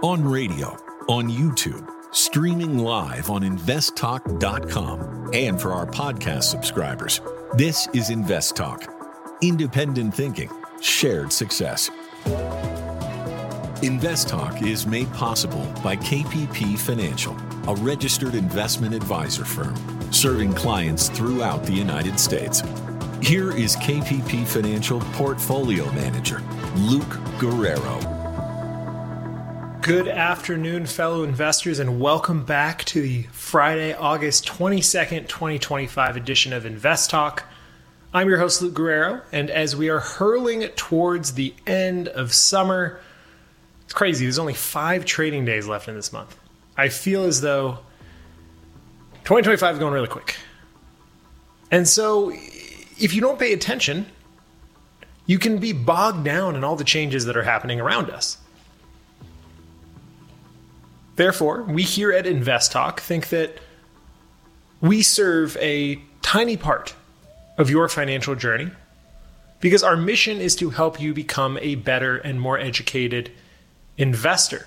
On radio, on YouTube, streaming live on investtalk.com, and for our podcast subscribers. This is Invest Talk. Independent thinking, shared success. Invest Talk is made possible by KPP Financial, a registered investment advisor firm serving clients throughout the United States. Here is KPP Financial Portfolio Manager, Luke Guerrero. Good afternoon, fellow investors, and welcome back to the Friday, August 22nd, 2025 edition of Invest Talk. I'm your host, Luke Guerrero, and as we are hurling towards the end of summer, it's crazy. There's only 5 trading days left in this month. I feel as though 2025 is going really quick. And so if you don't pay attention, you can be bogged down in all the changes that are happening around us. Therefore, we here at Invest Talk think that we serve a tiny part of your financial journey because our mission is to help you become a better and more educated investor.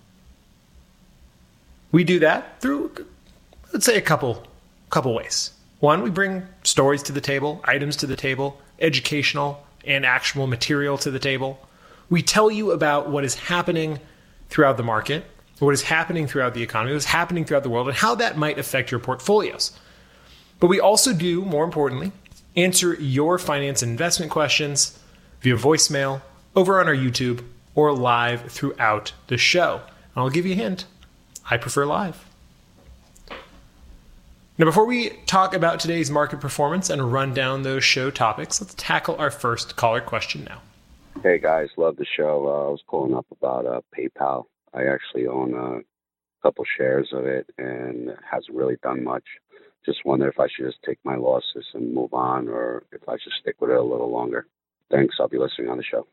We do that through, let's say, a couple ways. One, we bring stories to the table, items to the table, educational and actionable material to the table. We tell you about what is happening throughout the market, what is happening throughout the economy, what is happening throughout the world, and how that might affect your portfolios. But we also do, more importantly, answer your finance and investment questions via voicemail, over on our YouTube, or live throughout the show. And I'll give you a hint. I prefer live. Now, before we talk about today's market performance and run down those show topics, let's tackle our first caller question now. Hey guys, love the show. I was calling up about PayPal. I actually own a couple shares of it and it hasn't really done much. Just wonder if I should just take my losses and move on or if I should stick with it a little longer. Thanks. I'll be listening on the show.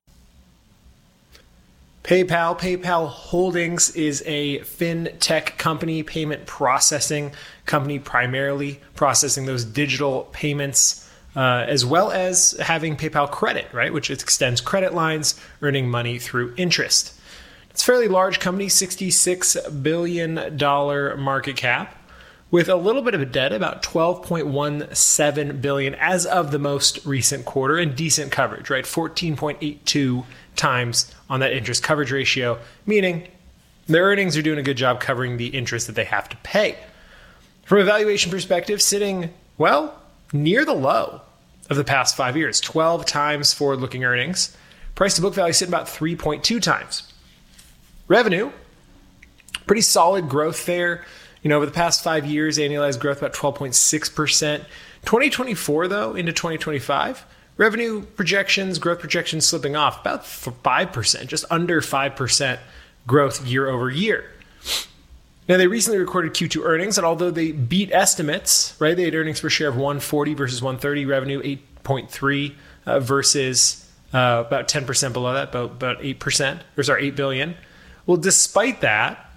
PayPal Holdings is a fintech company, payment processing company, primarily processing those digital payments, as well as having PayPal Credit, right, which extends credit lines, earning money through interest. It's a fairly large company, $66 billion market cap, with a little bit of a debt, about $12.17 billion as of the most recent quarter, and decent coverage, right? 14.82 times on that interest coverage ratio, meaning their earnings are doing a good job covering the interest that they have to pay. From a valuation perspective, sitting, well, near the low of the past 5 years, 12 times forward-looking earnings. Price to book value sitting about 3.2 times. Revenue, pretty solid growth there. Over the past 5 years, annualized growth about 12.6%. 2024, though, into 2025, revenue projections, growth projections slipping off about 5%, just under 5% growth year over year. Now, they recently recorded Q2 earnings, and although they beat estimates, right, they had earnings per share of $1.40 versus $1.30, revenue 8.3 versus about 10% below that, about 8%, or sorry, $8 billion. Well, despite that,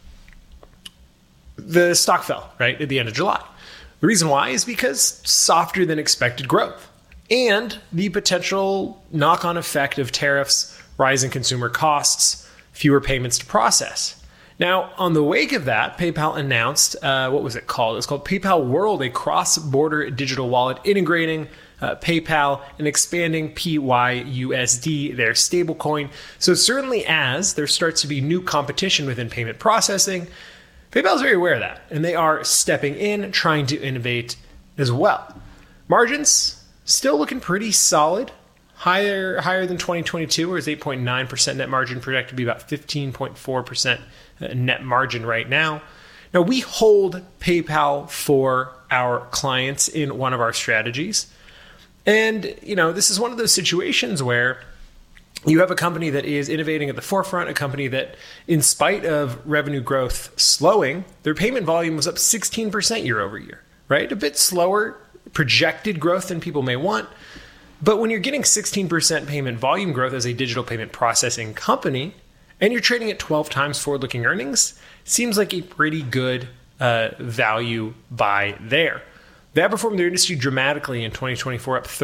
the stock fell, right, at the end of July. The reason why is because softer than expected growth and the potential knock-on effect of tariffs, rising consumer costs, fewer payments to process. Now, on the wake of that, PayPal announced, what was it called? It was called PayPal World, a cross-border digital wallet integrating PayPal and expanding PYUSD, their stablecoin. So certainly as there starts to be new competition within payment processing, PayPal is very aware of that, and they are stepping in, trying to innovate as well. Margins still looking pretty solid, higher than 2022, where it's 8.9% net margin, projected to be about 15.4% net margin right now. Now, we hold PayPal for our clients in one of our strategies. And, this is one of those situations where you have a company that is innovating at the forefront, a company that, in spite of revenue growth slowing, their payment volume was up 16% year over year, right? A bit slower projected growth than people may want. But when you're getting 16% payment volume growth as a digital payment processing company, and you're trading at 12 times forward-looking earnings, seems like a pretty good value buy there. They outperformed their industry dramatically in 2024, up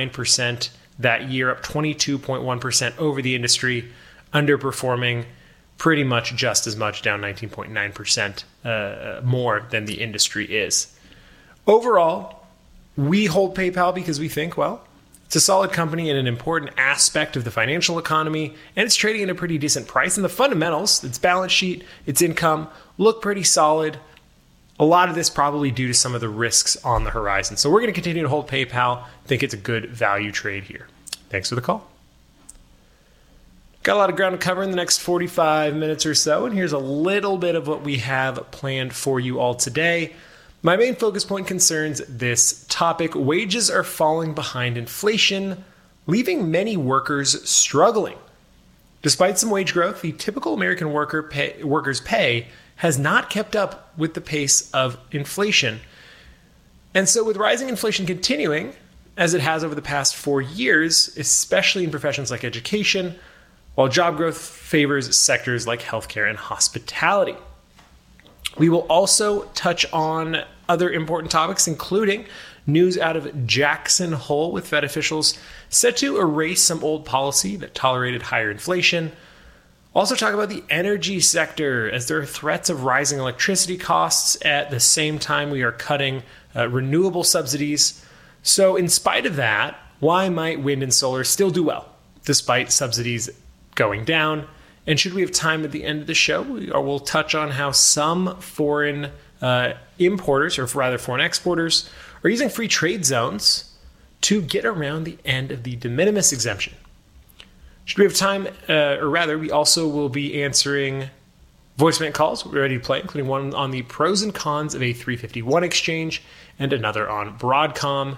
39% that year, up 22.1% over the industry, underperforming pretty much just as much, down 19.9% more than the industry is. Overall, we hold PayPal because we think, well, it's a solid company in an important aspect of the financial economy, and it's trading at a pretty decent price. And the fundamentals, its balance sheet, its income, look pretty solid. A lot of this probably due to some of the risks on the horizon. So we're going to continue to hold PayPal. I think it's a good value trade here. Thanks for the call. Got a lot of ground to cover in the next 45 minutes or so, and here's a little bit of what we have planned for you all today. My main focus point concerns this topic. Wages are falling behind inflation, leaving many struggling. Despite some wage growth, the typical American worker's pay has not kept up with the pace of inflation. And so with rising inflation continuing, as it has over the past 4 years, especially in professions like education, while job growth favors sectors like healthcare and hospitality. We will also touch on other important topics, including news out of Jackson Hole, with Fed officials set to erase some old policy that tolerated higher inflation. Also talk about the energy sector, as there are threats of rising electricity costs at the same time we are cutting renewable subsidies. So in spite of that, why might wind and solar still do well, despite subsidies going down? And should we have time at the end of the show, we'll touch on how some foreign importers, or rather foreign exporters, are using free trade zones to get around the end of the de minimis exemption. Should we have time, or rather, we also will be answering voicemail calls we're ready to play, including one on the pros and cons of a 351 exchange and another on Broadcom,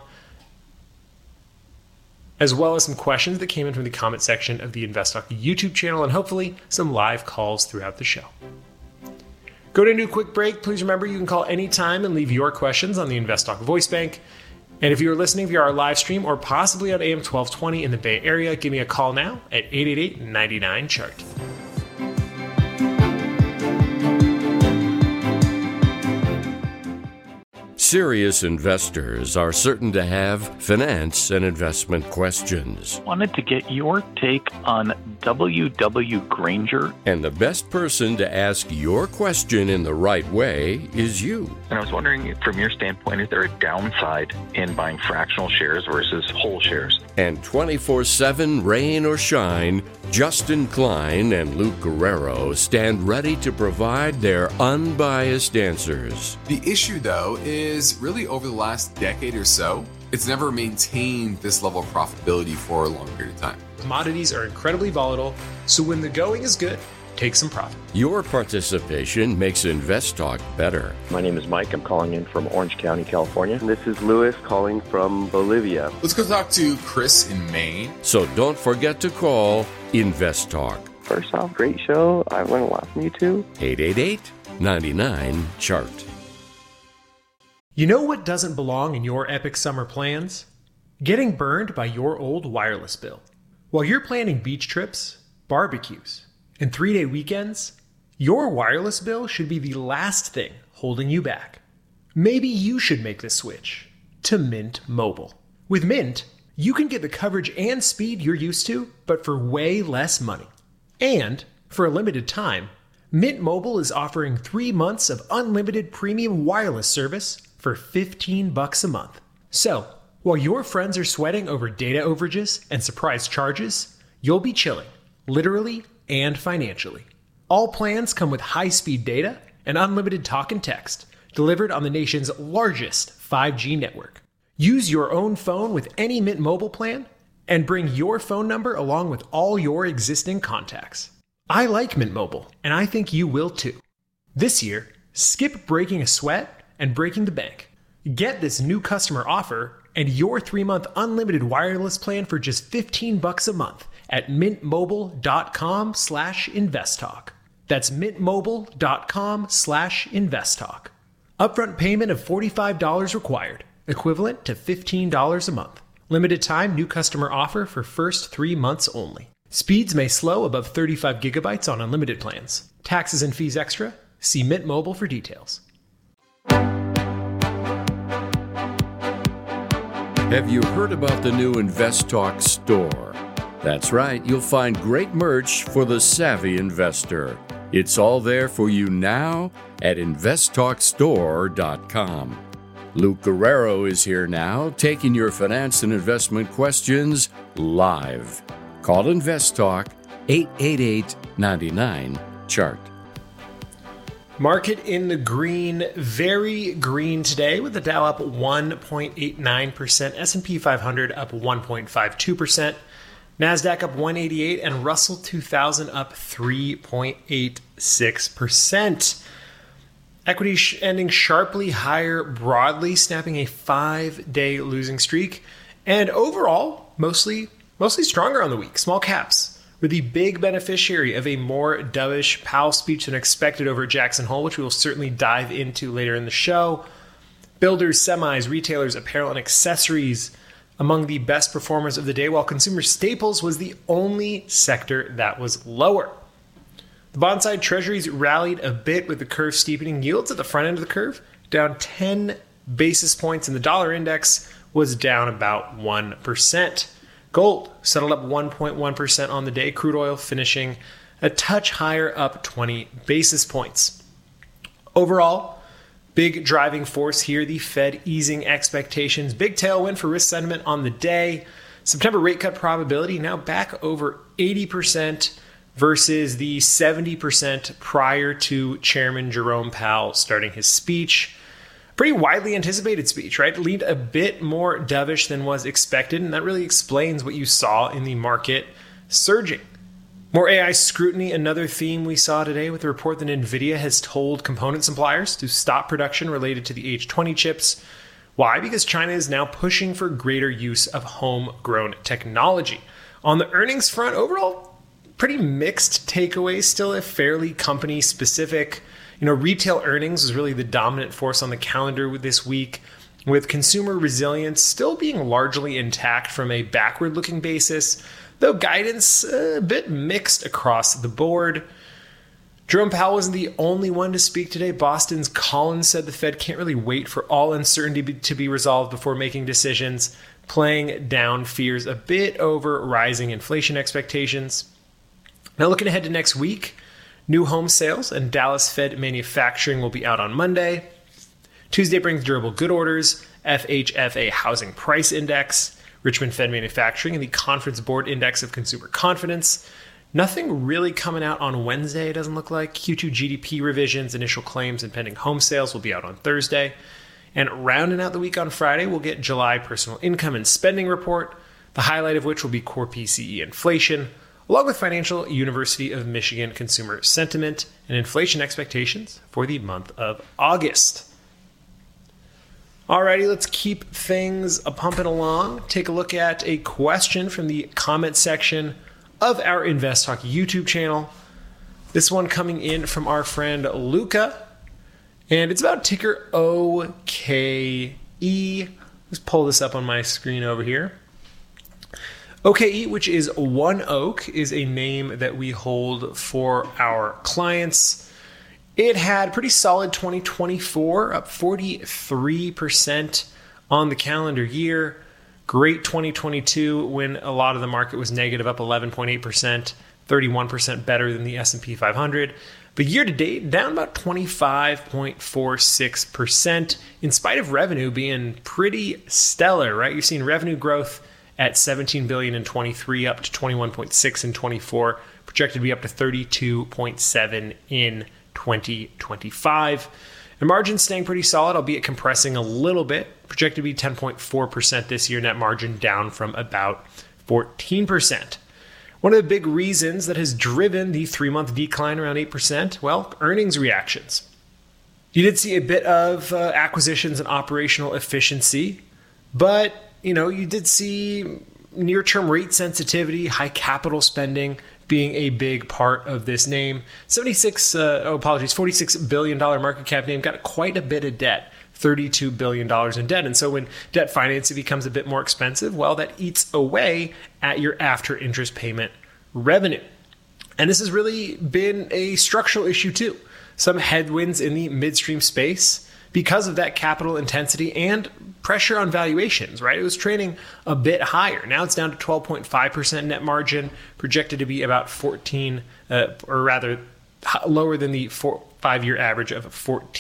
as well as some questions that came in from the comment section of the InvestTalk YouTube channel, and hopefully some live calls throughout the show. Going into a quick break, please remember you can call anytime and leave your questions on the InvestTalk voice bank. And if you're listening via our live stream or possibly on AM 1220 in the Bay Area, give me a call now at 888-99-CHART. Serious investors are certain to have finance and investment questions. Wanted to get your take on W.W. Grainger. And the best person to ask your question in the right way is you. And I was wondering, from your standpoint, is there a downside in buying fractional shares versus whole shares? And 24/7 rain or shine, Justin Klein and Luke Guerrero stand ready to provide their unbiased answers. The issue, though, is really over the last decade or so, it's never maintained this level of profitability for a long period of time. Commodities are incredibly volatile, so when the going is good, take some profit. Your participation makes InvestTalk better. My name is Mike. I'm calling in from Orange County, California. And this is Louis calling from Bolivia. Let's go talk to Chris in Maine. So don't forget to call InvestTalk. First off, great show. I learned a lot from you too. 888-99-CHART. You know what doesn't belong in your epic summer plans? Getting burned by your old wireless bill. While you're planning beach trips, barbecues, and 3-day weekends, your wireless bill should be the last thing holding you back. Maybe you should make the switch to Mint Mobile. With Mint, you can get the coverage and speed you're used to, but for way less money. And for a limited time, Mint Mobile is offering 3 months of unlimited premium wireless service for $15 a month. So, while your friends are sweating over data overages and surprise charges, you'll be chilling, literally and financially. All plans come with high-speed data and unlimited talk and text, delivered on the nation's largest 5G network. Use your own phone with any Mint Mobile plan and bring your phone number along with all your existing contacts. I like Mint Mobile, and I think you will too. This year, skip breaking a sweat and breaking the bank. Get this new customer offer and your 3-month unlimited wireless plan for just $15 a month at mintmobile.com/investtalk. That's mintmobile.com/investtalk. Upfront payment of $45 required, equivalent to $15 a month. Limited time new customer offer for first 3 months only. Speeds may slow above 35 gigabytes on unlimited plans. Taxes and fees extra. See Mint Mobile for details. Have you heard about the new InvestTalk store? That's right, you'll find great merch for the savvy investor. It's all there for you now at investtalkstore.com. Luke Guerrero is here now, taking your finance and investment questions live. Call Invest Talk 888-99-CHART. Market in the green, very green today, with the Dow up 1.89%, S&P 500 up 1.52%, NASDAQ up 188, and Russell 2000 up 3.86%. Equity ending sharply higher broadly, snapping a 5-day losing streak. And overall, mostly stronger on the week. Small caps were the big beneficiary of a more dovish Powell speech than expected over at Jackson Hole, which we will certainly dive into later in the show. Builders, semis, retailers, apparel, and accessories among the best performers of the day, while consumer staples was the only sector that was lower. The bond-side treasuries rallied a bit with the curve steepening. Yields at the front end of the curve down 10 basis points, and the dollar index was down about 1%. Gold settled up 1.1% on the day. Crude oil finishing a touch higher, up 20 basis points. Overall, big driving force here, the Fed easing expectations. Big tailwind for risk sentiment on the day. September rate cut probability now back over 80% versus the 70% prior to Chairman Jerome Powell starting his speech. Pretty widely anticipated speech, right? Leaned a bit more dovish than was expected, and that really explains what you saw in the market surging. More AI scrutiny, another theme we saw today with the report that NVIDIA has told component suppliers to stop production related to the H20 chips. Why? Because China is now pushing for greater use of homegrown technology. On the earnings front, overall, pretty mixed takeaways, still a fairly company-specific. Retail earnings was really the dominant force on the calendar this week, with consumer resilience still being largely intact from a backward-looking basis, though guidance a bit mixed across the board. Jerome Powell wasn't the only one to speak today. Boston's Collins said the Fed can't really wait for all uncertainty to be resolved before making decisions, playing down fears a bit over rising inflation expectations. Now looking ahead to next week, new home sales and Dallas Fed manufacturing will be out on Monday. Tuesday brings durable good orders, FHFA housing price index, Richmond Fed manufacturing, and the Conference Board Index of Consumer Confidence. Nothing really coming out on Wednesday, it doesn't look like. Q2 GDP revisions, initial claims, and pending home sales will be out on Thursday. And rounding out the week on Friday, we'll get July personal income and spending report, the highlight of which will be core PCE inflation, along with Financial University of Michigan consumer sentiment and inflation expectations for the month of August. Alrighty, let's keep things pumping along. Take a look at a question from the comment section of our Invest Talk YouTube channel. This one coming in from our friend Luca, and it's about ticker OKE. Let's pull this up on my screen over here. OKE, which is One Oak, is a name that we hold for our clients. It had pretty solid 2024, up 43% on the calendar year. Great 2022 when a lot of the market was negative, up 11.8%, 31% better than the S&P 500. But year to date, down about 25.46%, in spite of revenue being pretty stellar, right? You've seen revenue growth at $17 billion in 23, up to 21.6 in 24, projected to be up to 32.7 in 2025. And margins staying pretty solid, albeit compressing a little bit. Projected to be 10.4% this year, net margin down from about 14%. One of the big reasons that has driven the 3-month decline around 8%, well, earnings reactions. You did see a bit of acquisitions and operational efficiency, but you did see near-term rate sensitivity, high capital spending being a big part of this name. $46 billion market cap name, got quite a bit of debt, $32 billion in debt. And so when debt financing becomes a bit more expensive, well, that eats away at your after interest payment revenue. And this has really been a structural issue too. Some headwinds in the midstream space because of that capital intensity and pressure on valuations, right? It was trading a bit higher. Now it's down to 12.5% net margin, projected to be about 14, or rather lower than the 5-year average of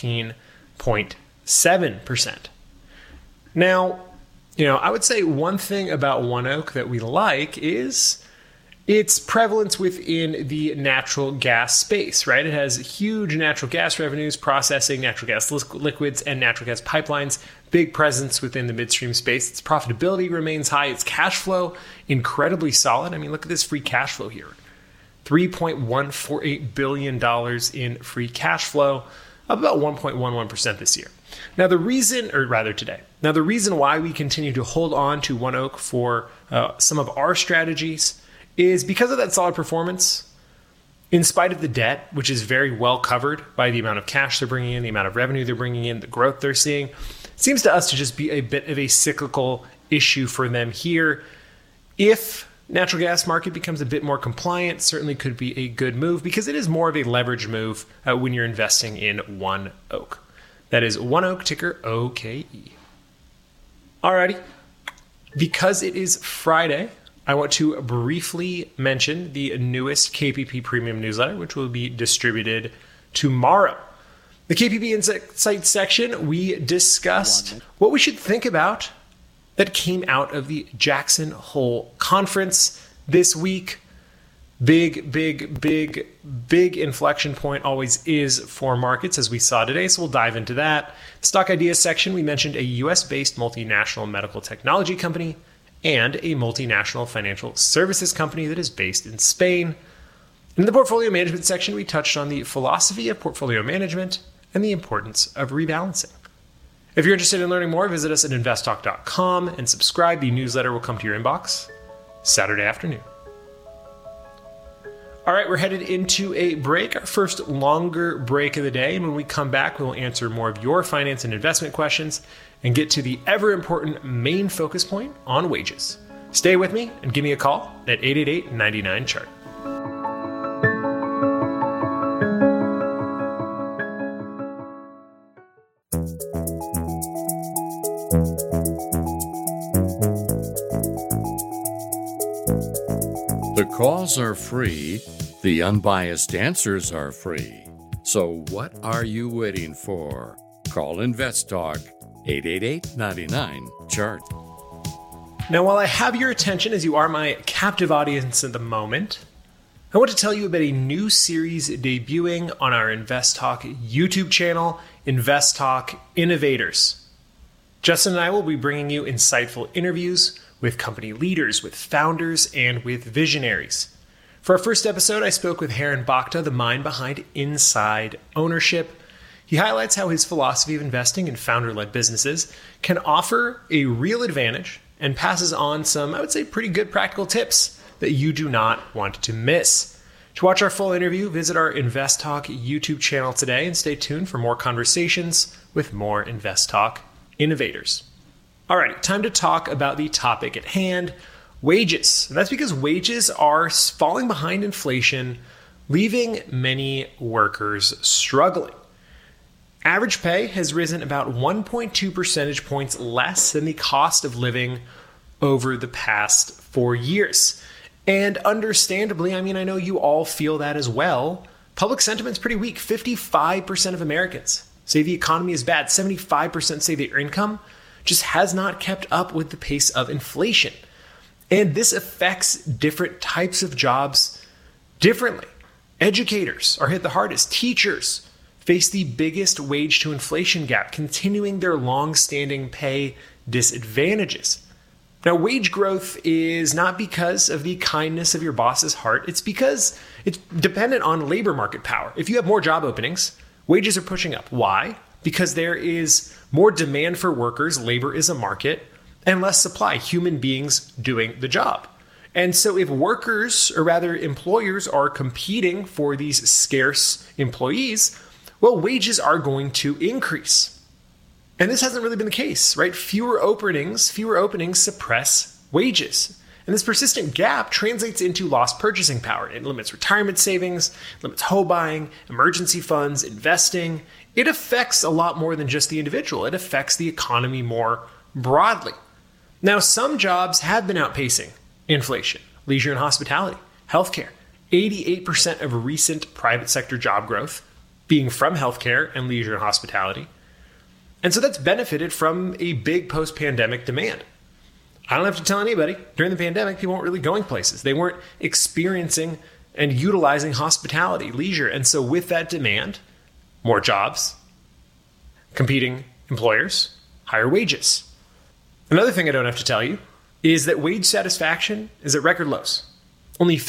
14.7%. Now, I would say one thing about ONEOK that we like is its prevalence within the natural gas space, right? It has huge natural gas revenues, processing natural gas liquids and natural gas pipelines, big presence within the midstream space. Its profitability remains high. Its cash flow, incredibly solid. I mean, look at this free cash flow here. $3.148 billion in free cash flow, up about 1.11% this year. Now, the reason why we continue to hold on to ONEOK for some of our strategies is because of that solid performance, in spite of the debt, which is very well covered by the amount of cash they're bringing in, the amount of revenue they're bringing in, the growth they're seeing. It seems to us to just be a bit of a cyclical issue for them here. If natural gas market becomes a bit more compliant, certainly could be a good move because it is more of a leverage move when you're investing in ONEOK. That is ONEOK, ticker OKE. Alrighty. Because it is Friday, I want to briefly mention the newest KPP Premium newsletter, which will be distributed tomorrow. The KPP Insights section, we discussed what we should think about that came out of the Jackson Hole Conference this week. Big inflection point always is for markets, as we saw today, so we'll dive into that. Stock ideas section, we mentioned a US-based multinational medical technology company and a multinational financial services company that is based in Spain. In the portfolio management section, we touched on the philosophy of portfolio management and the importance of rebalancing. If you're interested in learning more, visit us at investtalk.com and subscribe. The newsletter will come to your inbox Saturday afternoon. All right, we're headed into a break, our first longer break of the day. And when we come back, we'll answer more of your finance and investment questions and get to the ever-important main focus point on wages. Stay with me and give me a call at 888-99-CHART. The calls are free. The unbiased answers are free. So what are you waiting for? Call InvestTalk 888-99-CHART. Now, while I have your attention, as you are my captive audience at the moment, I want to tell you about a new series debuting on our InvestTalk YouTube channel, InvestTalk Innovators. Justin and I will be bringing you insightful interviews with company leaders, with founders, and with visionaries. For our first episode, I spoke with Haran Bhakta, the mind behind Inside Ownership. He highlights how his philosophy of investing in founder-led businesses can offer a real advantage and passes on some, I would say, pretty good practical tips that you do not want to miss. To watch our full interview, visit our InvestTalk YouTube channel today and stay tuned for more conversations with more InvestTalk innovators. All right, time to talk about the topic at hand, wages. And that's because wages are falling behind inflation, leaving many workers struggling. Average pay has risen about 1.2 percentage points less than the cost of living over the past 4 years. And understandably, I know you all feel that as well. Public sentiment's pretty weak. 55% of Americans say the economy is bad. 75% say their income just has not kept up with the pace of inflation. And this affects different types of jobs differently. Educators are hit the hardest. Teachers face the biggest wage to inflation gap, continuing their long-standing pay disadvantages. Now, wage growth is not because of the kindness of your boss's heart. It's because it's dependent on labor market power. If you have more job openings, wages are pushing up. Why? Because there is more demand for workers, labor is a market, and less supply, human beings doing the job. And so if workers, or rather employers, are competing for these scarce employees, well, wages are going to increase. And this hasn't really been the case, right? Fewer openings suppress wages. And this persistent gap translates into lost purchasing power. It limits retirement savings, limits home buying, emergency funds, investing, it affects a lot more than just the individual. It affects the economy more broadly. Now, some jobs have been outpacing inflation: leisure and hospitality, healthcare. 88% of recent private sector job growth being from healthcare and leisure and hospitality. And so that's benefited from a big post-pandemic demand. I don't have to tell anybody, during the pandemic, people weren't really going places. They weren't experiencing and utilizing hospitality, leisure. And so with that demand, more jobs, competing employers, higher wages. Another thing I don't have to tell you is that wage satisfaction is at record lows. Only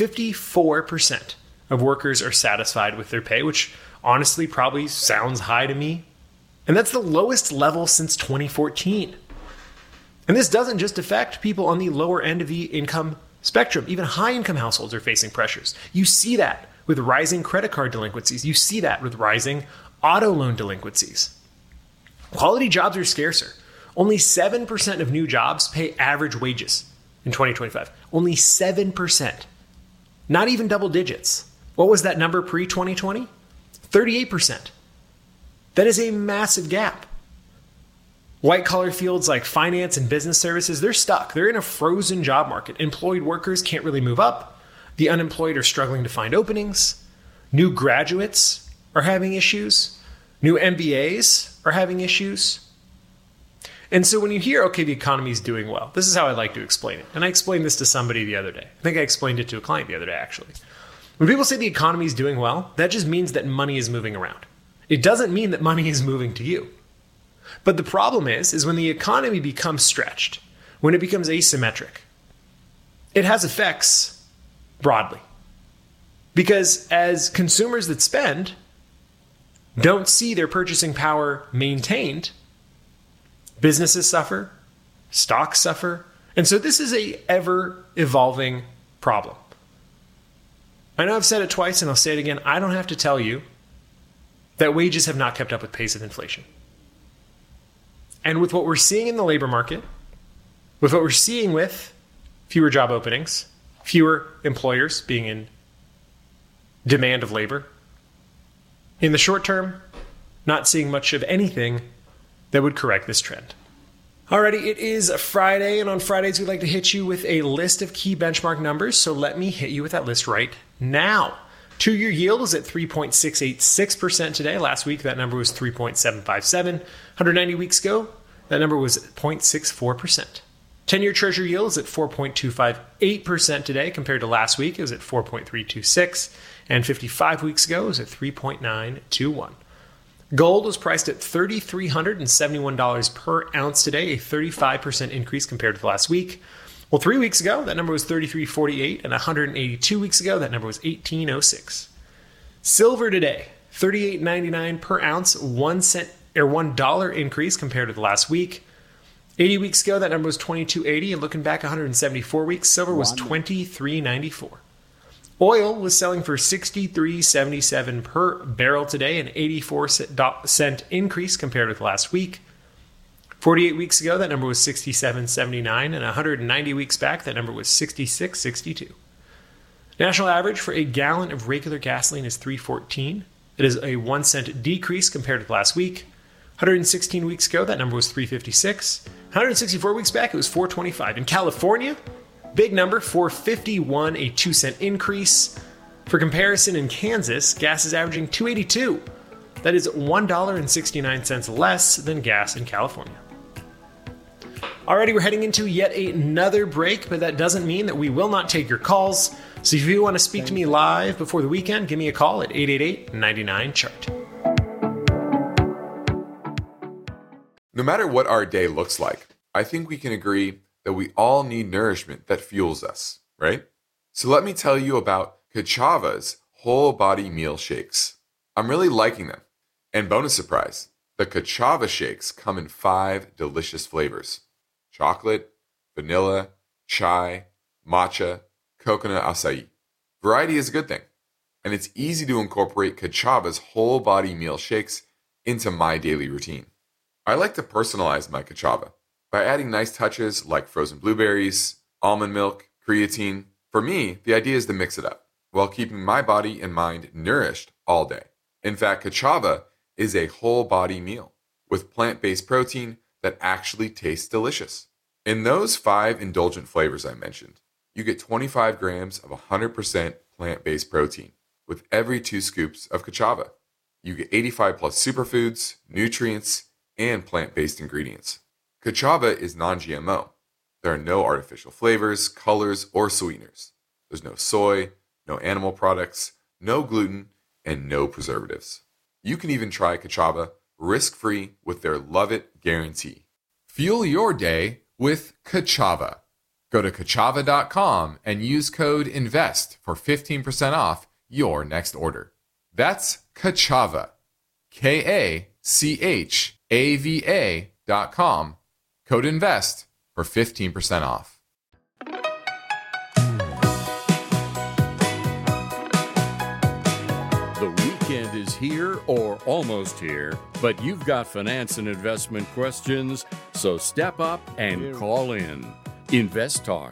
54% of workers are satisfied with their pay, which honestly probably sounds high to me. And that's the lowest level since 2014. And this doesn't just affect people on the lower end of the income spectrum. Even high-income households are facing pressures. You see that with rising credit card delinquencies. You see that with rising auto loan delinquencies. Quality jobs are scarcer. Only 7% of new jobs pay average wages in 2025. Only 7%. Not even double digits. What was that number pre-2020? 38%. That is a massive gap. White-collar fields like finance and business services, they're stuck. They're in a frozen job market. Employed workers can't really move up. The unemployed are struggling to find openings. New graduates are having issues. New MBAs are having issues. And so when you hear, okay, the economy is doing well, this is how I like to explain it. And I explained this to somebody the other day. I think I explained it to a client the other day, actually. When people say the economy is doing well, that just means that money is moving around. It doesn't mean that money is moving to you. But the problem is when the economy becomes stretched, when it becomes asymmetric, it has effects broadly. Because as consumers that spend don't see their purchasing power maintained, businesses suffer, stocks suffer, and so this is a ever-evolving problem. I know I've said it twice and I'll say it again. I don't have to tell you that wages have not kept up with pace of inflation. And with what we're seeing in the labor market, with what we're seeing with fewer job openings, fewer employers being in demand of labor, in the short term, not seeing much of anything that would correct this trend. Alrighty, it is a Friday, and on Fridays we like to hit you with a list of key benchmark numbers, so let me hit you with that list right now. 2-year yield is at 3.686% today. Last week that number was 3.757. 190 weeks ago, that number was 0.64%. 10-year treasury yield is at 4.258% today compared to last week. It was at 4.326. And 55 weeks ago, it was at 3.921. Gold was priced at $3,371 per ounce today, a 35% increase compared to last week. Well, 3 weeks ago, that number was $33.48, and 182 weeks ago, that number was $18.06. Silver today, $38.99 per ounce, $1 increase compared to the last week. 80 weeks ago, that number was $22.80, and looking back 174 weeks, silver was $23.94. Oil was selling for $63.77 per barrel today, an 84-cent increase compared with last week. 48 weeks ago, that number was $67.79, and 190 weeks back, that number was $66.62. National average for a gallon of regular gasoline is $3.14. It is a 1 cent decrease compared with last week. 116 weeks ago, that number was $3.56. 164 weeks back, it was $4.25. In California, big number, $4.51, a 2 cent increase. For comparison, in Kansas, gas is averaging $2.82. That is $1.69 less than gas in California. Alrighty, we're heading into yet another break, but that doesn't mean that we will not take your calls. So if you want to speak to me live before the weekend, give me a call at 888-99-CHART. No matter what our day looks like, I think we can agree that we all need nourishment that fuels us, right? So let me tell you about Ka'Chava's whole body meal shakes. I'm really liking them. And bonus surprise, the Ka'Chava shakes come in 5 delicious flavors: chocolate, vanilla, chai, matcha, coconut acai. Variety is a good thing, and it's easy to incorporate Ka'Chava's whole body meal shakes into my daily routine. I like to personalize my Ka'Chava by adding nice touches like frozen blueberries, almond milk, creatine. For me, the idea is to mix it up while keeping my body and mind nourished all day. In fact, Ka'Chava is a whole body meal with plant-based protein that actually tastes delicious. In those 5 indulgent flavors I mentioned, you get 25 grams of 100% plant-based protein with every 2 scoops of Ka'Chava. You get 85 plus superfoods, nutrients, and plant-based ingredients. Ka'Chava is non-GMO. There are no artificial flavors, colors, or sweeteners. There's no soy, no animal products, no gluten, and no preservatives. You can even try Ka'Chava risk-free with their Love It guarantee. Fuel your day with Ka'Chava. Go to Ka'Chava.com and use code INVEST for 15% off your next order. That's Ka'Chava, Kachava.com, code INVEST for 15% off. The weekend is here or almost here, but you've got finance and investment questions, so step up and call in. Invest Talk,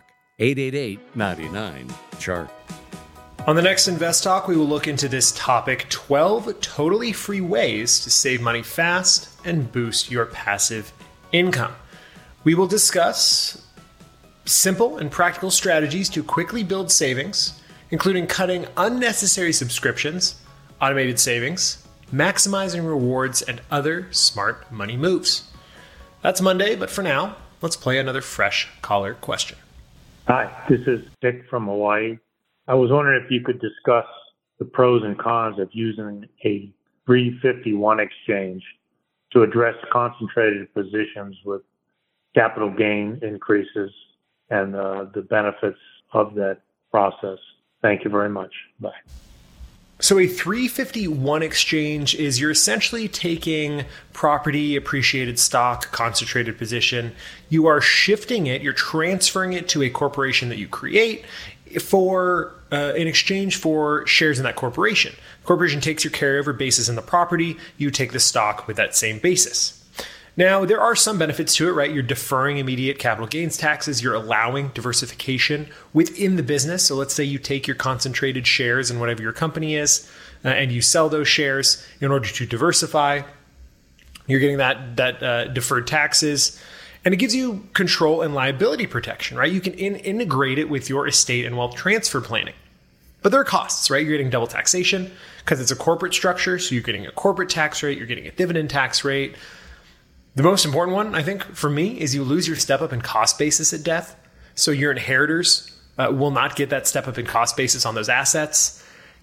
888-99-CHART. On the next Invest Talk, we will look into this topic, 12 totally free ways to save money fast and boost your passive income. We will discuss simple and practical strategies to quickly build savings, including cutting unnecessary subscriptions, automated savings, maximizing rewards, and other smart money moves. That's Monday, but for now, let's play another fresh caller question. Hi, this is Dick from Hawaii. I was wondering if you could discuss the pros and cons of using a 351 exchange to address concentrated positions with capital gain increases and the benefits of that process. Thank you very much. Bye. So a 351 exchange is you're essentially taking property, appreciated stock, concentrated position. You are shifting it, you're transferring it to a corporation that you create for in exchange for shares in that corporation. The corporation takes your carryover basis in the property, you take the stock with that same basis. Now, there are some benefits to it, right? You're deferring immediate capital gains taxes. You're allowing diversification within the business. So let's say you take your concentrated shares in whatever your company is and you sell those shares in order to diversify. You're getting that deferred taxes. And it gives you control and liability protection, right? You can integrate it with your estate and wealth transfer planning. But there are costs, right? You're getting double taxation because it's a corporate structure. So you're getting a corporate tax rate. You're getting a dividend tax rate. The most important one, I think, for me, is you lose your step up in cost basis at death. So your inheritors will not get that step up in cost basis on those assets.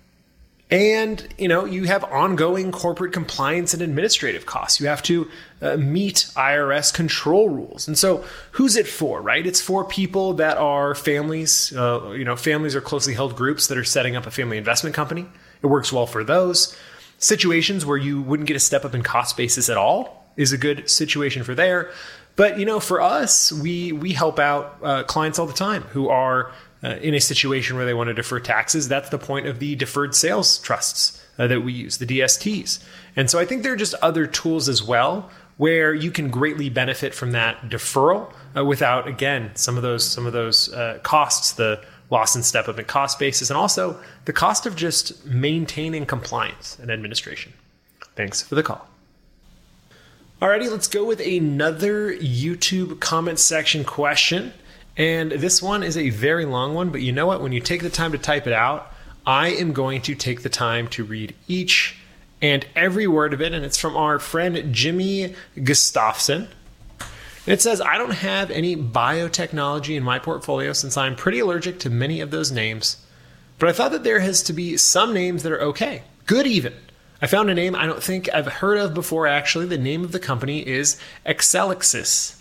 And, you have ongoing corporate compliance and administrative costs. You have to meet IRS control rules. And so who's it for, right? It's for people that are families, families are closely held groups that are setting up a family investment company. It works well for those. Situations where you wouldn't get a step up in cost basis at all is a good situation for there. But, for us, we help out clients all the time who are in a situation where they want to defer taxes. That's the point of the deferred sales trusts that we use, the DSTs. And so I think there are just other tools as well where you can greatly benefit from that deferral without, again, some of those costs, the loss and step up in cost basis, and also the cost of just maintaining compliance and administration. Thanks for the call. Alrighty, let's go with another YouTube comment section question. And this one is a very long one, but you know what? When you take the time to type it out, I am going to take the time to read each and every word of it. And it's from our friend Jimmy Gustafson. And it says, I don't have any biotechnology in my portfolio since I'm pretty allergic to many of those names. But I thought that there has to be some names that are okay, good even. I found a name I don't think I've heard of before, actually. The name of the company is Exelixis.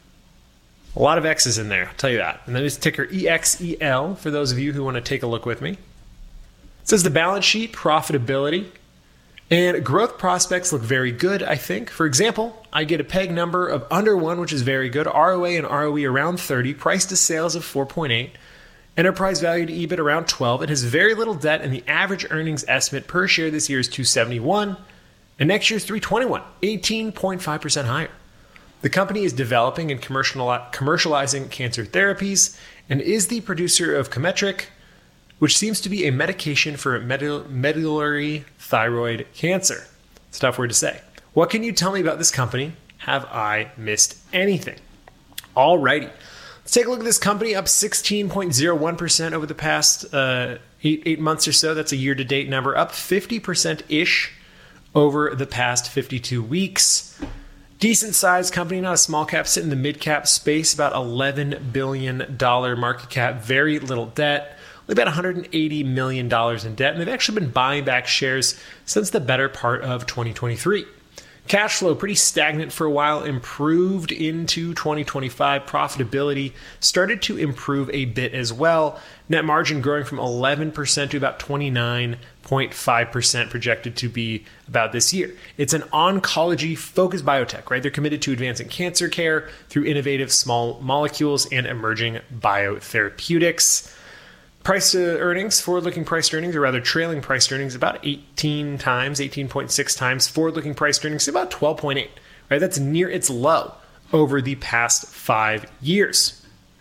A lot of X's in there, I'll tell you that. And then it's ticker EXEL for those of you who want to take a look with me. It says the balance sheet, profitability, and growth prospects look very good, I think. For example, I get a PEG number of under 1, which is very good, ROA and ROE around 30, price to sales of 4.8, enterprise value to EBIT around 12. It has very little debt, and the average earnings estimate per share this year is $271, and next year is $321, 18.5% higher. The company is developing and commercializing cancer therapies and is the producer of Cometriq, which seems to be a medication for medullary thyroid cancer. It's a tough word to say. What can you tell me about this company? Have I missed anything? Alrighty. Let's take a look at this company, up 16.01% over the past 8 months or so. That's a year-to-date number, up 50%-ish over the past 52 weeks. Decent-sized company, not a small cap, sitting in the mid-cap space, about $11 billion market cap, very little debt, only about $180 million in debt, and they've actually been buying back shares since the better part of 2023. Cash flow pretty stagnant for a while, improved into 2025. Profitability started to improve a bit as well. Net margin growing from 11% to about 29.5% projected to be about this year. It's an oncology-focused biotech, right? They're committed to advancing cancer care through innovative small molecules and emerging biotherapeutics. Price to earnings, forward-looking price to earnings, or rather trailing price to earnings, about 18 times, 18.6 times. Forward-looking price to earnings, about 12.8, right? That's near its low over the past 5 years.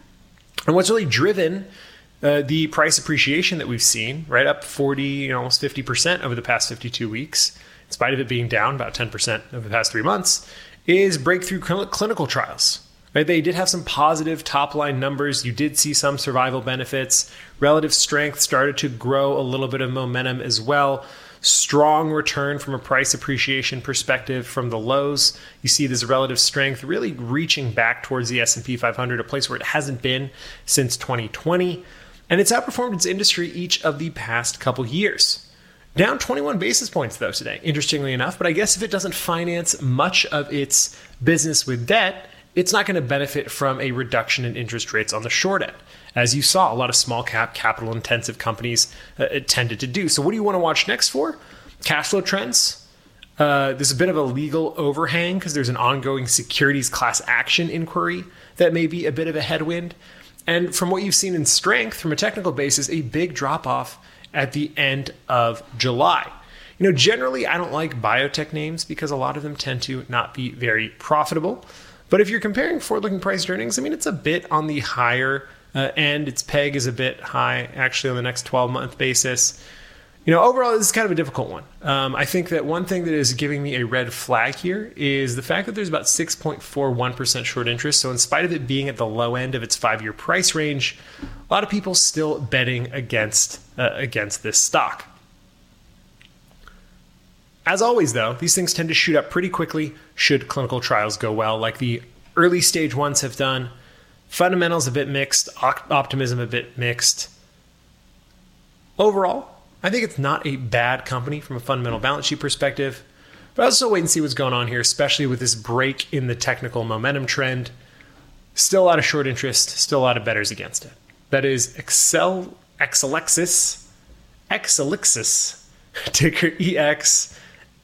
And what's really driven the price appreciation that we've seen, right, up 40, almost 50% over the past 52 weeks, in spite of it being down about 10% over the past 3 months, is breakthrough clinical trials. Right, they did have some positive top-line numbers. You did see some survival benefits. Relative strength started to grow a little bit of momentum as well. Strong return from a price appreciation perspective from the lows. You see this relative strength really reaching back towards the S&P 500, a place where it hasn't been since 2020. And it's outperformed its industry each of the past couple years. Down 21 basis points, though, today, interestingly enough. But I guess if it doesn't finance much of its business with debt, it's not going to benefit from a reduction in interest rates on the short end. As you saw, a lot of small cap, capital intensive companies tended to do. So what do you want to watch next for? Cash flow trends. There's a bit of a legal overhang because there's an ongoing securities class action inquiry that may be a bit of a headwind. And from what you've seen in strength, from a technical basis, a big drop off at the end of July. Generally, I don't like biotech names because a lot of them tend to not be very profitable. But if you're comparing forward-looking price to earnings, it's a bit on the higher end. Its PEG is a bit high, actually, on the next 12-month basis. Overall, this is kind of a difficult one. I think that one thing that is giving me a red flag here is the fact that there's about 6.41% short interest. So in spite of it being at the low end of its 5-year price range, a lot of people still betting against this stock. As always, though, these things tend to shoot up pretty quickly should clinical trials go well, like the early stage ones have done. Fundamentals a bit mixed, optimism a bit mixed. Overall, I think it's not a bad company from a fundamental balance sheet perspective, but I'll also wait and see what's going on here, especially with this break in the technical momentum trend. Still a lot of short interest, still a lot of bettors against it. That is Exelixis, ticker EXEL.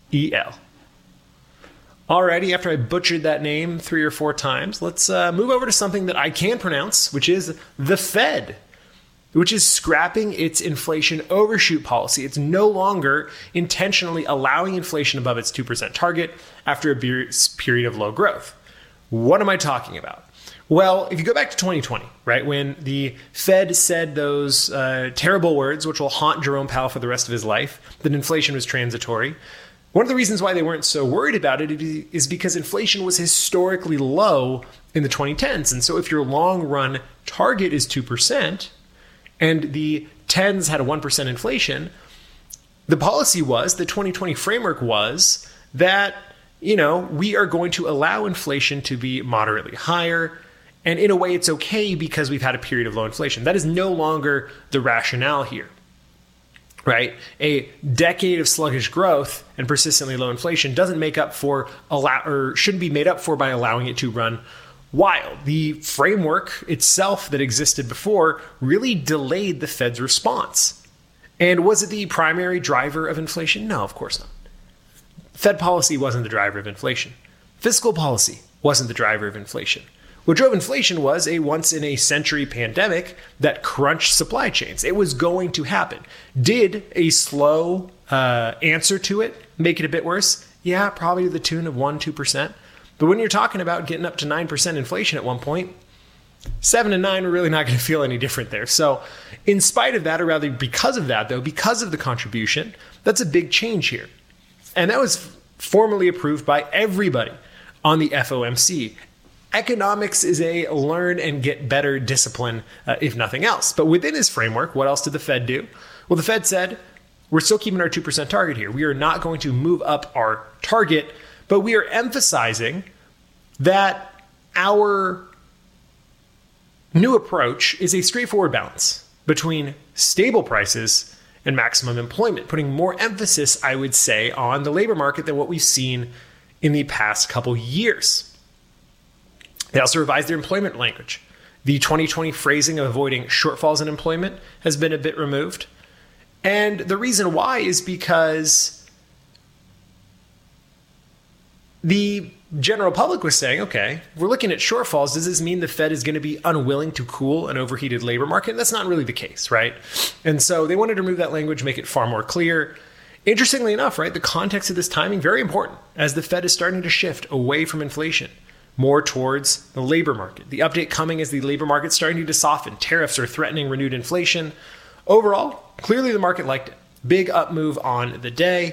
Alrighty, after I butchered that name 3 or 4 times, let's move over to something that I can pronounce, which is the Fed, which is scrapping its inflation overshoot policy. It's no longer intentionally allowing inflation above its 2% target after a period of low growth. What am I talking about? Well, if you go back to 2020, right, when the Fed said those terrible words, which will haunt Jerome Powell for the rest of his life, that inflation was transitory, one of the reasons why they weren't so worried about it is because inflation was historically low in the 2010s. And so if your long-run target is 2% and the 10s had a 1% inflation, the policy was, the 2020 framework was that, we are going to allow inflation to be moderately higher. And in a way, it's okay because we've had a period of low inflation. That is no longer the rationale here, right? A decade of sluggish growth and persistently low inflation doesn't make up for shouldn't be made up for by allowing it to run wild. The framework itself that existed before really delayed the Fed's response. And was it the primary driver of inflation? No, of course not. Fed policy wasn't the driver of inflation. Fiscal policy wasn't the driver of inflation. What drove inflation was a once-in-a-century pandemic that crunched supply chains. It was going to happen. Did a slow answer to it make it a bit worse? Yeah, probably to the tune of 1-2%. But when you're talking about getting up to 9% inflation at one point, 7 and 9 are really not going to feel any different there. So in spite of that, or rather because of that, though, because of the contribution, that's a big change here. And that was formally approved by everybody on the FOMC. Economics is a learn and get better discipline, if nothing else. But within this framework, what else did the Fed do? Well, the Fed said, we're still keeping our 2% target here. We are not going to move up our target, but we are emphasizing that our new approach is a straightforward balance between stable prices and maximum employment, putting more emphasis, I would say, on the labor market than what we've seen in the past couple years. They also revised their employment language. The 2020 phrasing of avoiding shortfalls in employment has been a bit removed. And the reason why is because the general public was saying, okay, we're looking at shortfalls. Does this mean the Fed is going to be unwilling to cool an overheated labor market? And that's not really the case, right? And so they wanted to remove that language, make it far more clear. Interestingly enough, right, the context of this timing, very important, as the Fed is starting to shift away from inflation, more towards the labor market. The update coming as the labor market's starting to soften. Tariffs are threatening renewed inflation. Overall, clearly the market liked it. Big up move on the day.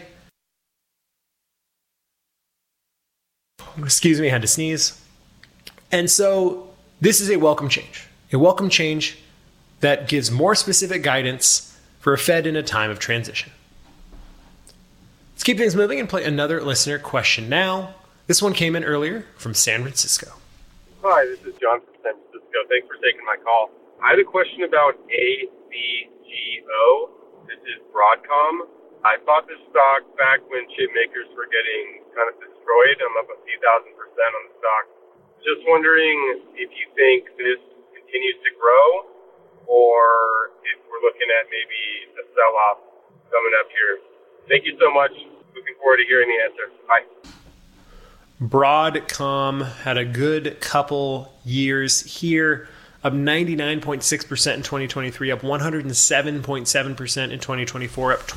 Excuse me, I had to sneeze. And so this is a welcome change that gives more specific guidance for a Fed in a time of transition. Let's keep things moving and play another listener question now. This one came in earlier from San Francisco. Hi, this is John from San Francisco. Thanks for taking my call. I had a question about AVGO. This is Broadcom. I bought this stock back when chip makers were getting kind of destroyed. I'm up a few thousand % on the stock. Just wondering if you think this continues to grow or if we're looking at maybe a sell-off coming up here. Thank you so much. Looking forward to hearing the answer. Bye. Broadcom had a good couple years here, up 99.6% in 2023, up 107.7% in 2024, up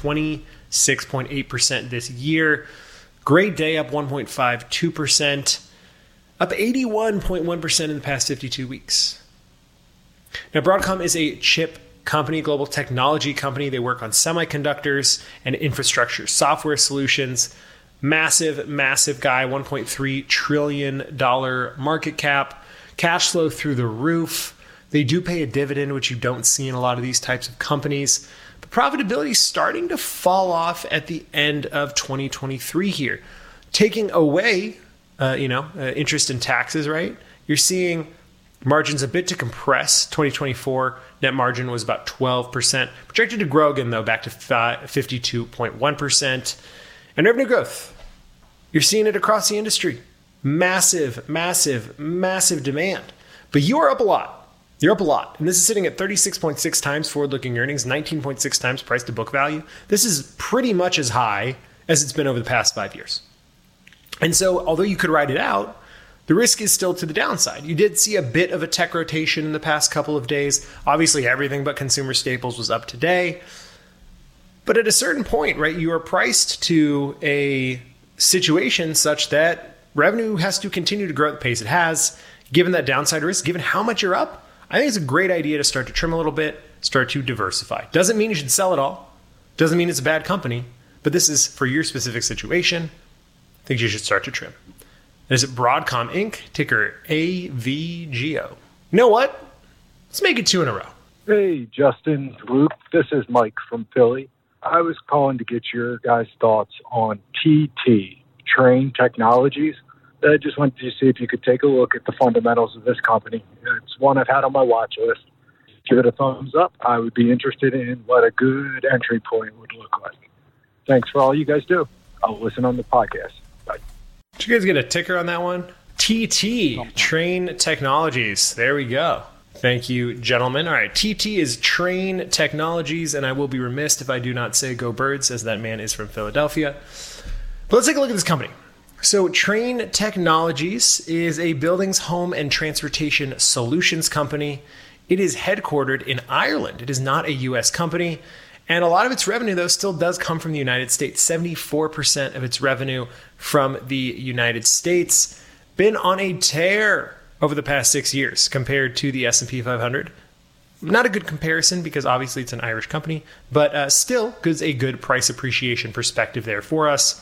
26.8% this year. Great day, up 1.52%, up 81.1% in the past 52 weeks. Now, Broadcom is a chip company, global technology company. They work on semiconductors and infrastructure software solutions. Massive, massive guy, $1.3 trillion market cap, cash flow through the roof. They do pay a dividend, which you don't see in a lot of these types of companies. But profitability is starting to fall off at the end of 2023 here. Taking away, interest and taxes, right? You're seeing margins a bit to compress. 2024 net margin was about 12%. Projected to grow again, though, back to 52.1%. And revenue growth. You're seeing it across the industry. Massive, massive, massive demand. But you are up a lot. You're up a lot. And this is sitting at 36.6 times forward-looking earnings, 19.6 times price to book value. This is pretty much as high as it's been over the past 5 years. And so, although you could ride it out, the risk is still to the downside. You did see a bit of a tech rotation in the past couple of days. Obviously, everything but consumer staples was up today. But at a certain point, right, you are priced to a situation such that revenue has to continue to grow at the pace it has. Given that downside risk, given how much you're up, I think it's a great idea to start to trim a little bit, start to diversify. Doesn't mean you should sell it all. Doesn't mean it's a bad company. But this is for your specific situation. I think you should start to trim. Is it Broadcom Inc., ticker AVGO. You know what? Let's make it 2 in a row. Hey, Justin, Luke. This is Mike from Philly. I was calling to get your guys' thoughts on TT, Trane Technologies. I just wanted to see if you could take a look at the fundamentals of this company. It's one I've had on my watch list. Give it a thumbs up. I would be interested in what a good entry point would look like. Thanks for all you guys do. I'll listen on the podcast. Bye. Did you guys get a ticker on that one? TT, Trane Technologies. There we go. Thank you, gentlemen. All right, TT is Trane Technologies, and I will be remiss if I do not say go Birds, as that man is from Philadelphia. But let's take a look at this company. So Trane Technologies is a buildings, home, and transportation solutions company. It is headquartered in Ireland. It is not a U.S. company. And a lot of its revenue, though, still does come from the United States. 74% of its revenue from the United States. Been on a tear over the past 6 years compared to the S&P 500. Not a good comparison because obviously it's an Irish company, but still gives a good price appreciation perspective there for us.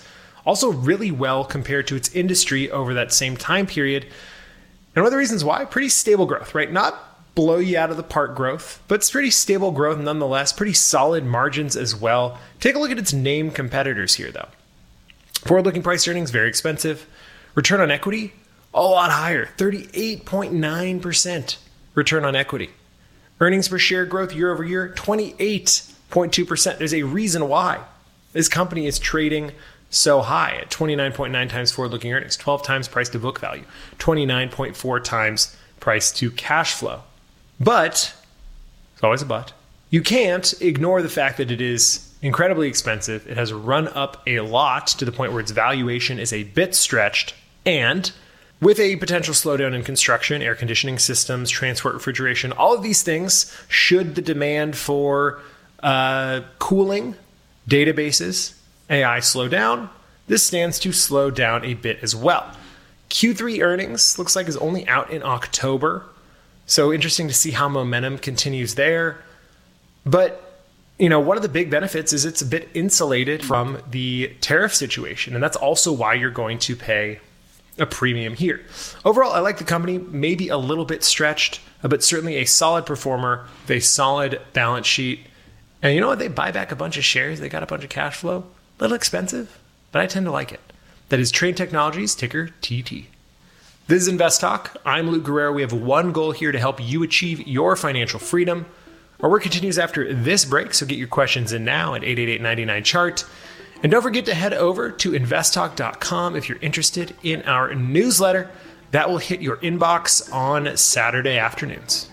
Also really well compared to its industry over that same time period. And one of the reasons why, pretty stable growth, right? Not blow you out of the park growth, but it's pretty stable growth nonetheless, pretty solid margins as well. Take a look at its name competitors here though. Forward-looking price earnings, very expensive. Return on equity, a lot higher, 38.9% return on equity. Earnings per share growth year over year, 28.2%. There's a reason why this company is trading so high at 29.9 times forward-looking earnings, 12 times price to book value, 29.4 times price to cash flow. But, it's always a but, you can't ignore the fact that it is incredibly expensive. It has run up a lot to the point where its valuation is a bit stretched, and with a potential slowdown in construction, air conditioning systems, transport refrigeration, all of these things, should the demand for cooling databases, AI slow down, this stands to slow down a bit as well. Q3 earnings looks like is only out in October, so interesting to see how momentum continues there. But one of the big benefits is it's a bit insulated from the tariff situation, and that's also why you're going to pay a premium here. Overall, I like the company, maybe a little bit stretched, but certainly a solid performer, with a solid balance sheet. And you know what? They buy back a bunch of shares. They got a bunch of cash flow. A little expensive, but I tend to like it. That is Trane Technologies, ticker TT. This is Invest Talk. I'm Luke Guerrero. We have one goal here to help you achieve your financial freedom. Our work continues after this break, so get your questions in now at 888-99-CHART. And don't forget to head over to investtalk.com if you're interested in our newsletter. That will hit your inbox on Saturday afternoons.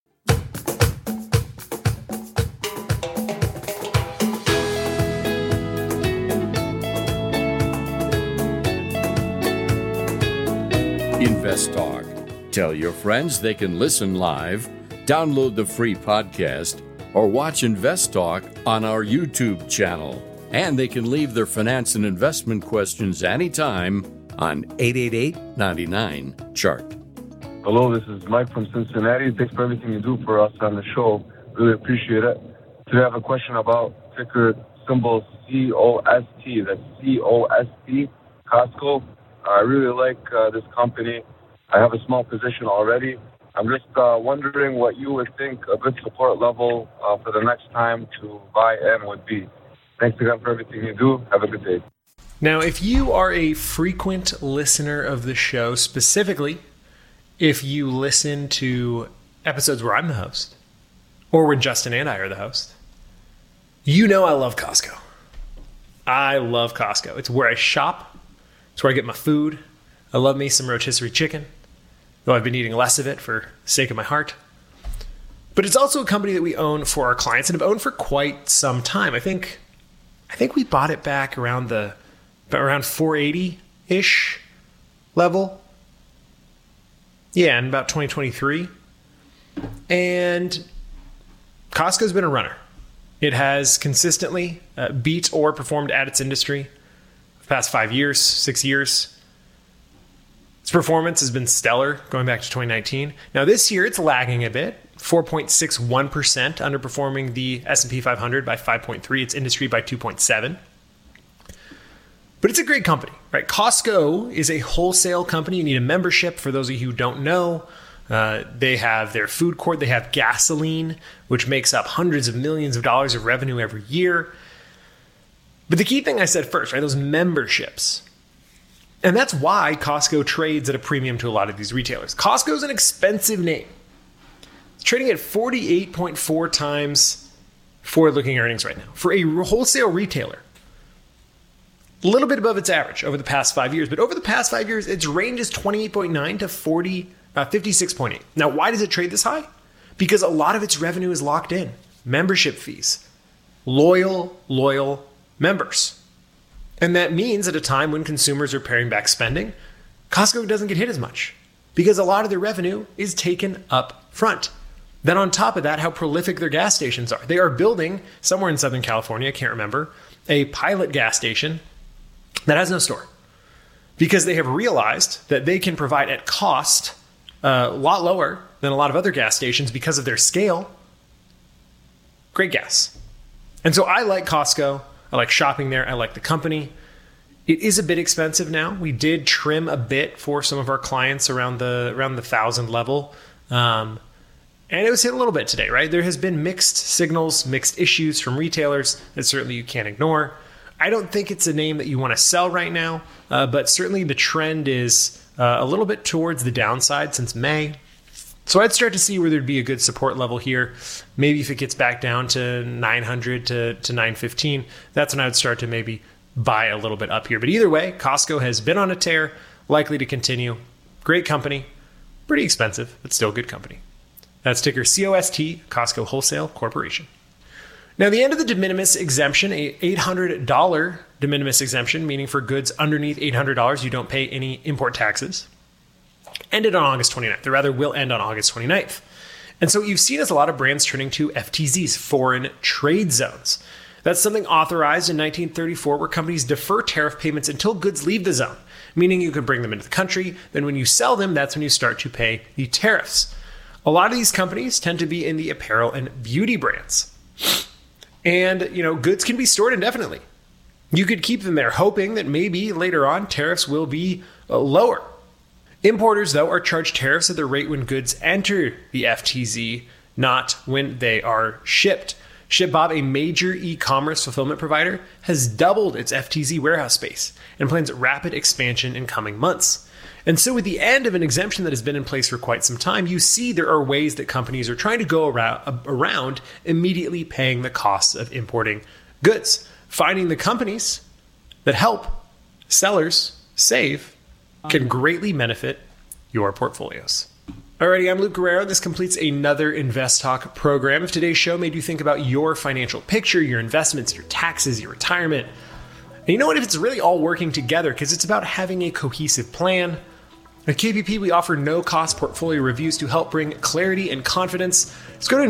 Invest Talk. Tell your friends they can listen live, download the free podcast, or watch Invest Talk on our YouTube channel. And they can leave their finance and investment questions anytime on 888-99-CHART. Hello, this is Mike from Cincinnati. Thanks for everything you do for us on the show. Really appreciate it. Today I have a question about ticker symbol COST. That's COST, Costco. I really like this company. I have a small position already. I'm just wondering what you would think a good support level for the next time to buy in would be. Thanks again for everything you do. Have a good day. Now, if you are a frequent listener of the show, specifically if you listen to episodes where I'm the host, or when Justin and I are the host, you know I love Costco. I love Costco. It's where I shop. It's where I get my food. I love me some rotisserie chicken, though I've been eating less of it for the sake of my heart. But it's also a company that we own for our clients and have owned for quite some time. I think we bought it back around 480-ish level. Yeah, in about 2023. And Costco's been a runner. It has consistently beat or performed at its industry the past 5 years, 6 years. Its performance has been stellar going back to 2019. Now this year it's lagging a bit, 4.61%, underperforming the S&P 500 by 5.3, its industry by 2.7. But it's a great company, right? Costco is a wholesale company. You need a membership. For those of you who don't know, they have their food court. They have gasoline, which makes up hundreds of millions of dollars of revenue every year. But the key thing I said first, right? Those memberships. And that's why Costco trades at a premium to a lot of these retailers. Costco is an expensive name. It's trading at 48.4 times forward-looking earnings right now. For a wholesale retailer, a little bit above its average over the past 5 years. But over the past 5 years, its range is 28.9 to 56.8. Now, why does it trade this high? Because a lot of its revenue is locked in. Membership fees. Loyal members. And that means at a time when consumers are paring back spending, Costco doesn't get hit as much because a lot of their revenue is taken up front. Then on top of that, how prolific their gas stations are. They are building somewhere in Southern California, I can't remember, a pilot gas station that has no store because they have realized that they can provide at cost a lot lower than a lot of other gas stations because of their scale. Great gas. And so I like Costco. I like shopping there. I like the company. It is a bit expensive now. We did trim a bit for some of our clients around the 1,000 level. And it was hit a little bit today, right? There has been mixed signals, mixed issues from retailers that certainly you can't ignore. I don't think it's a name that you want to sell right now, but certainly the trend is a little bit towards the downside since May. So I'd start to see where there'd be a good support level here. Maybe if it gets back down to 900 to 915, that's when I would start to maybe buy a little bit up here. But either way, Costco has been on a tear, likely to continue. Great company, pretty expensive, but still good company. That's ticker COST, Costco Wholesale Corporation. Now, the end of the de minimis exemption, a $800 de minimis exemption, meaning for goods underneath $800, you don't pay any import taxes, ended on August 29th, or rather will end on August 29th. And so what you've seen is a lot of brands turning to FTZs, foreign trade zones. That's something authorized in 1934 where companies defer tariff payments until goods leave the zone, meaning you can bring them into the country. Then when you sell them, that's when you start to pay the tariffs. A lot of these companies tend to be in the apparel and beauty brands. And, goods can be stored indefinitely. You could keep them there hoping that maybe later on tariffs will be lower. Importers, though, are charged tariffs at the rate when goods enter the FTZ, not when they are shipped. ShipBob, a major e-commerce fulfillment provider, has doubled its FTZ warehouse space and plans rapid expansion in coming months. And so with the end of an exemption that has been in place for quite some time, you see there are ways that companies are trying to go around immediately paying the costs of importing goods. Finding the companies that help sellers save can greatly benefit your portfolios. Alrighty, I'm Luke Guerrero. This completes another Invest Talk program. If today's show made you think about your financial picture, your investments, your taxes, your retirement, and you know what, if it's really all working together, because it's about having a cohesive plan. At KPP, we offer no-cost portfolio reviews to help bring clarity and confidence. Just go to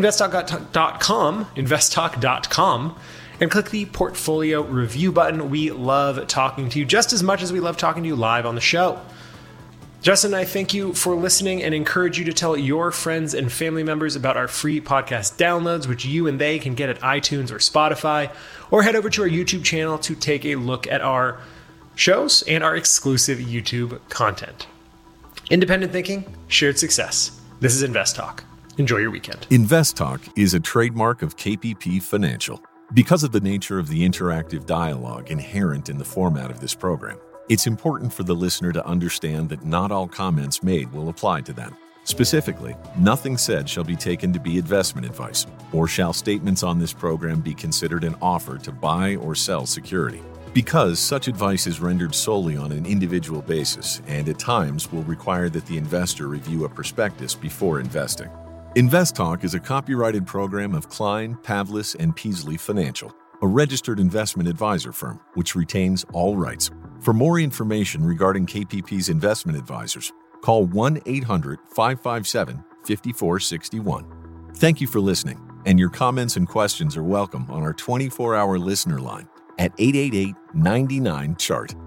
investtalk.com, and click the portfolio review button. We love talking to you just as much as we love talking to you live on the show. Justin and I thank you for listening and encourage you to tell your friends and family members about our free podcast downloads, which you and they can get at iTunes or Spotify, or head over to our YouTube channel to take a look at our shows and our exclusive YouTube content. Independent thinking, shared success. This is Invest Talk. Enjoy your weekend. Invest Talk is a trademark of KPP Financial. Because of the nature of the interactive dialogue inherent in the format of this program, it's important for the listener to understand that not all comments made will apply to them. Specifically, nothing said shall be taken to be investment advice, or shall statements on this program be considered an offer to buy or sell security. Because such advice is rendered solely on an individual basis and at times will require that the investor review a prospectus before investing. Invest Talk is a copyrighted program of Klein, Pavlis, and Peasley Financial, a registered investment advisor firm which retains all rights. For more information regarding KPP's investment advisors, call 1-800-557-5461. Thank you for listening, and your comments and questions are welcome on our 24-hour listener line at 888-99-CHART.